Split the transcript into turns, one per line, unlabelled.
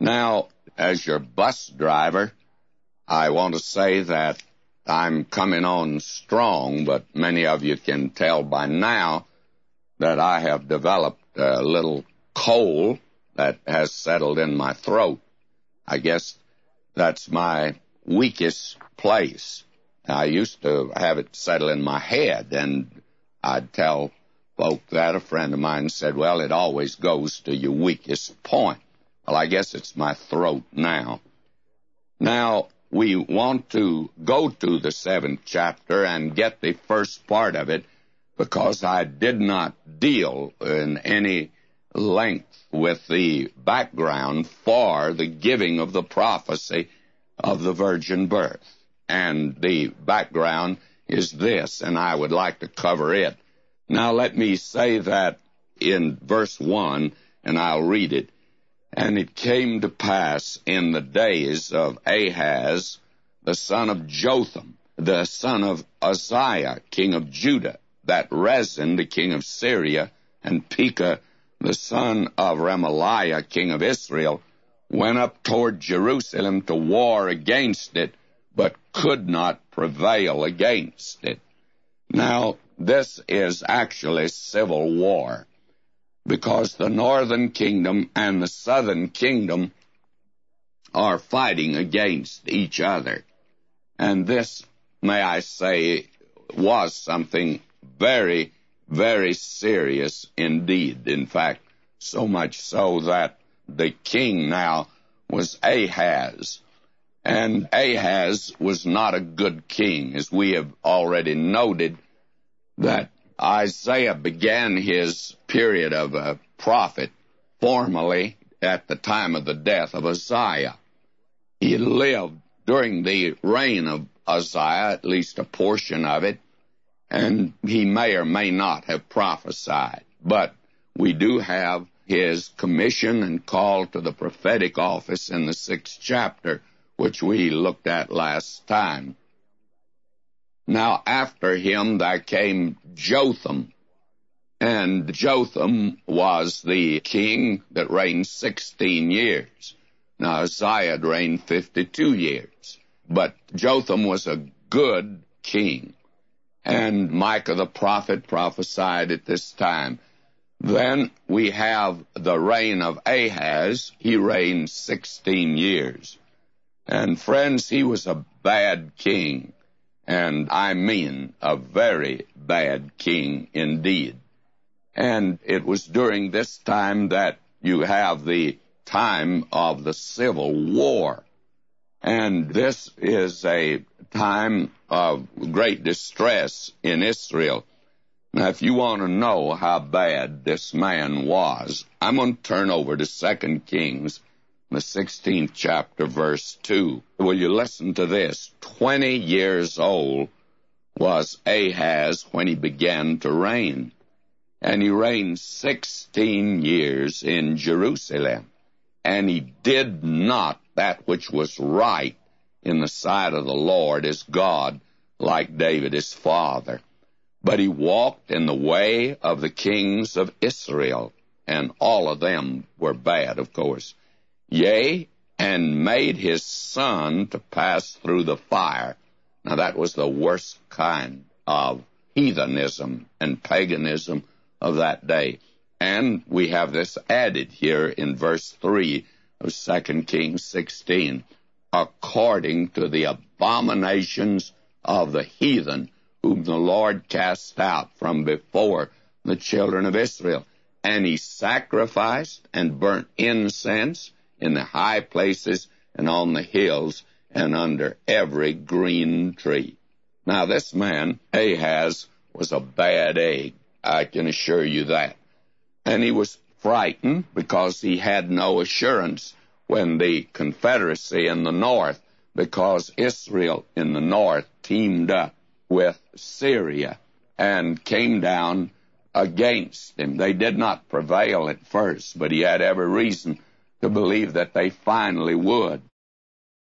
Now, as your bus driver, I want to say that I'm coming on strong, but many of you can tell by now that I have developed a little cold that has settled in my throat. I guess that's my weakest place. I used to have it settle in my head, and I'd tell folk that. A friend of mine said, well, it always goes to your weakest point. Well, I guess it's my throat now. Now, we want to go to the 7th chapter and get the first part of it because I did not deal in any length with the background for the giving of the prophecy of the virgin birth. And the background is this, and I would like to cover it. Now, let me say that in verse 1, and I'll read it. And it came to pass in the days of Ahaz, the son of Jotham, the son of Uzziah, king of Judah, that Rezin, the king of Syria, and Pekah, the son of Remaliah, king of Israel, went up toward Jerusalem to war against it, but could not prevail against it. Now, this is actually civil war, because the northern kingdom and the southern kingdom are fighting against each other. And this, may I say, was something very, very serious indeed. In fact, so much so that the king now was Ahaz. And Ahaz was not a good king, as we have already noted, that Isaiah began his period of a prophet formally at the time of the death of Uzziah. He lived during the reign of Uzziah, at least a portion of it, and he may or may not have prophesied. But we do have his commission and call to the prophetic office in the 6th chapter, which we looked at last time. Now, after him there came Jotham, and Jotham was the king that reigned 16 years. Now, Uzziah had reigned 52 years, but Jotham was a good king, and Micah the prophet prophesied at this time. Then we have the reign of Ahaz. He reigned 16 years. And friends, he was a bad king. And I mean a very bad king indeed. And it was during this time that you have the time of the Civil War. And this is a time of great distress in Israel. Now, if you want to know how bad this man was, I'm going to turn over to 2 Kings, the 16th chapter, verse 2. Will you listen to this? 20 years old was Ahaz when he began to reign, and he reigned 16 years in Jerusalem, and he did not that which was right in the sight of the Lord his God, like David his father. But he walked in the way of the kings of Israel, and all of them were bad, of course. Yea, and made his son to pass through the fire. Now that was the worst kind of heathenism and paganism of that day. And we have this added here in verse 3 of 2 Kings 16, according to the abominations of the heathen, whom the Lord cast out from before the children of Israel. And he sacrificed and burnt incense in the high places and on the hills and under every green tree. Now this man, Ahaz, was a bad egg, I can assure you that. And he was frightened because he had no assurance when the Confederacy in the north, because Israel in the north teamed up with Syria and came down against him. They did not prevail at first, but he had every reason to believe that they finally would.